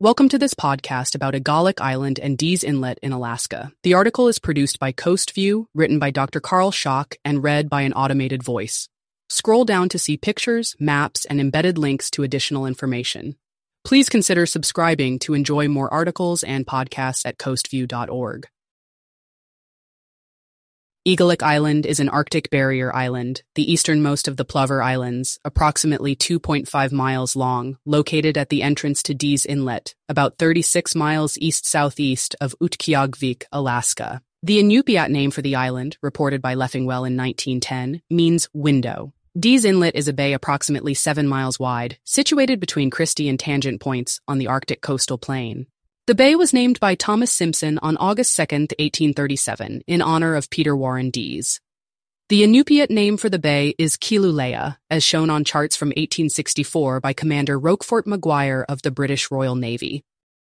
Welcome to this podcast about Agalik Island and Dease Inlet in Alaska. The article is produced by Coastview, written by Dr. Carl Schock, and read by an automated voice. Scroll down to see pictures, maps, and embedded links to additional information. Please consider subscribing to enjoy more articles and podcasts at coastview.org. Agalik Island is an Arctic barrier island, the easternmost of the Plover Islands, approximately 2.5 miles long, located at the entrance to Dease Inlet, about 36 miles east-southeast of Utqiagvik, Alaska. The Inupiat name for the island, reported by Leffingwell in 1910, means window. Dease Inlet is a bay approximately 7 miles wide, situated between Christie and Tangent Points on the Arctic coastal plain. The bay was named by Thomas Simpson on August 2, 1837, in honor of Peter Warren Dease. The Inupiat name for the bay is Kilauea, as shown on charts from 1864 by Commander Roquefort Maguire of the British Royal Navy.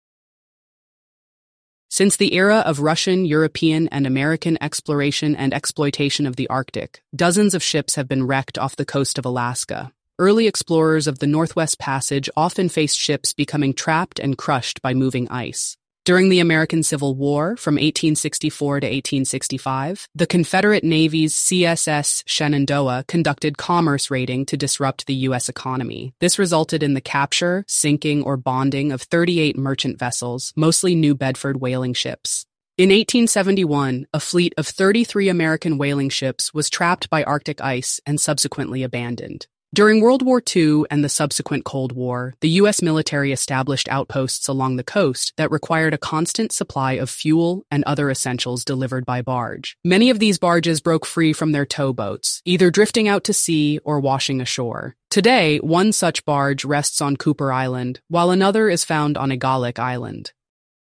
Since the era of Russian, European, and American exploration and exploitation of the Arctic, dozens of ships have been wrecked off the coast of Alaska. Early explorers of the Northwest Passage often faced ships becoming trapped and crushed by moving ice. During the American Civil War, from 1864 to 1865, the Confederate Navy's CSS Shenandoah conducted commerce raiding to disrupt the U.S. economy. This resulted in the capture, sinking, or bonding of 38 merchant vessels, mostly New Bedford whaling ships. In 1871, a fleet of 33 American whaling ships was trapped by Arctic ice and subsequently abandoned. During World War II and the subsequent Cold War, the U.S. military established outposts along the coast that required a constant supply of fuel and other essentials delivered by barge. Many of these barges broke free from their towboats, either drifting out to sea or washing ashore. Today, one such barge rests on Cooper Island, while another is found on Agalik Island.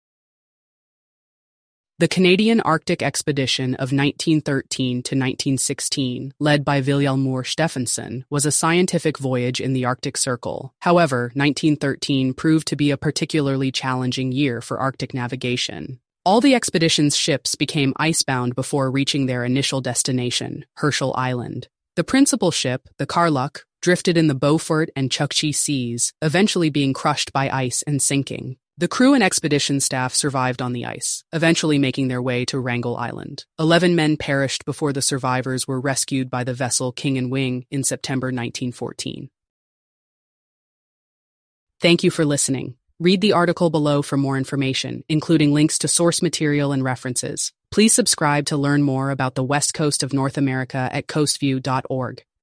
The Canadian Arctic Expedition of 1913 to 1916, led by Vilhjalmur Stephenson, was a scientific voyage in the Arctic Circle. However, 1913 proved to be a particularly challenging year for Arctic navigation. All the expedition's ships became icebound before reaching their initial destination, Herschel Island. The principal ship, the Karluk, drifted in the Beaufort and Chukchi seas, eventually being crushed by ice and sinking. The crew and expedition staff survived on the ice, eventually making their way to Wrangel Island. 11 men perished before the survivors were rescued by the vessel King and Wing in September 1914. Thank you for listening. Read the article below for more information, including links to source material and references. Please subscribe to learn more about the West Coast of North America at coastview.org.